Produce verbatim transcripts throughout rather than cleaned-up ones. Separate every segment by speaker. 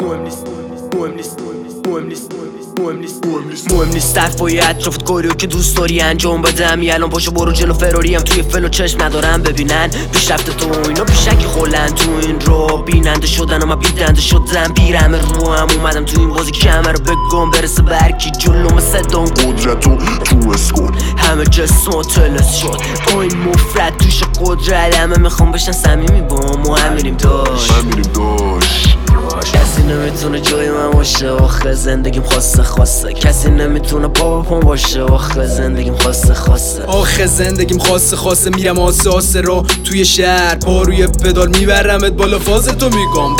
Speaker 1: مهم نیست مهم نیست مهم نیست مهم نیست مهم نیست صفای اطرافت کاریو که دوست داری انجام بدم. الان پاشو برو جلو فراریم توی فلو چشم ندارم ببینن پیشرفت تو اینا پیشکی خولن تو این رو بیننده شدن و من بیدنده شدم بیرم رو هم اومدم تو این بازی کمه رو بگم برسه برکی جلوم صدام قدرت و تو اسکن همه جسم و تلس شد با این مفرد توش قدرت همه میخوام بشن صمیمی با ما هم میریم داش کسی نمیتونه جای من باشه آخه زندگیم خاصه خاصه کسی نمیتونه پا پا باشه آخه زندگیم خاصه خاصه
Speaker 2: آخه زندگیم خاصه خاصه میرم آسه آسه رو توی شهر پا روی پدال میبرمت بالا فازتو میگم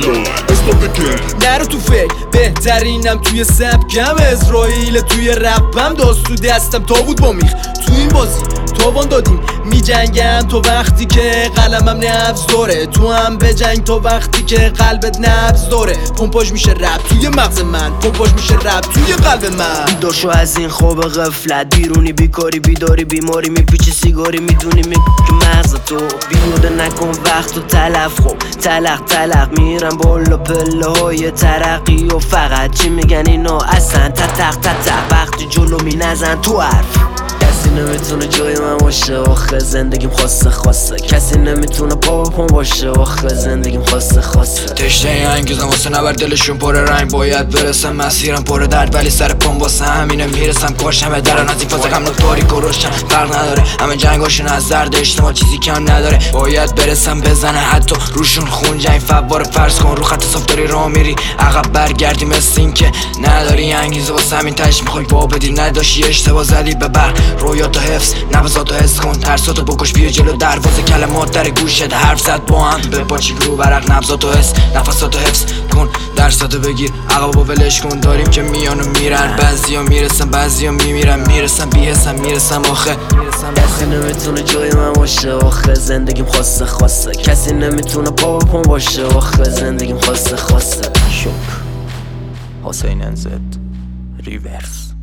Speaker 2: نرو تو فکر بهترینم توی سبکم اسرائیل توی رپم داست تو دستم تا بود با میخ تو این بازی تاوان دادیم میجنگم تو وقتی که قلمم نبض داره تو هم بجنگ تو وقتی که قلبت نبض داره پمپاژ میشه رپ توی مغز من پمپاژ میشه رپ توی قلب من
Speaker 1: بیدار شو از این خواب غفلت بیرونی بیکاری بیداری بیماری میپیچی سیگاری میدونی می که مغز تو بیوده نکن وقت و تلف خوب تلق تلق میرم بالا پله های ترقی و فقط چی میگن اینا اصلا تتق تتق وقتی جلو می نزن تو حرف کسی نمیتونه جای من باشه آخه زندگیم خاصه خاصه کسی نمیتونه پا پا باشه آخه زندگیم خاصه خاصه
Speaker 3: تشنه انگیزم واسه نبر دلشون پر رنگ باید برسم مسیرم پر درد ولی سر پام واسه همینه میرسم کاشمه درن از این فاز غم تاریک و روشن فرق نداره همه جنگاشون از زرد اجتماع چیزی کم نداره باید برسم بزنه حتی روشون خون جنگ فوار فرض کن رو خط صاف داری راه میری عقب برگردی مثل این که نداری انگیزه واسه همین تش میخوای با بدی نداشی اشتباه زدی به برق رویاتو حفظ نفساتو حس کن ترساتو بکش بیا جلو دروازه کلمات در گوشت حرف زد با هم به پاچی رو برق نبضاتو حس نفساتو حفظ کن درساتو بگیر عقبو ولش کن داریم که میان و میرن بعضیا میرسن بعضیا میمیرن میرسن بیهسن میرسم آخه
Speaker 1: کسی نمیتونه جای من باشه آخه زندگیم خاصه خاصه کسی نمیتونه پا پا باشه آخه زندگیم خاصه خاصه شکر حسین انزد ریورس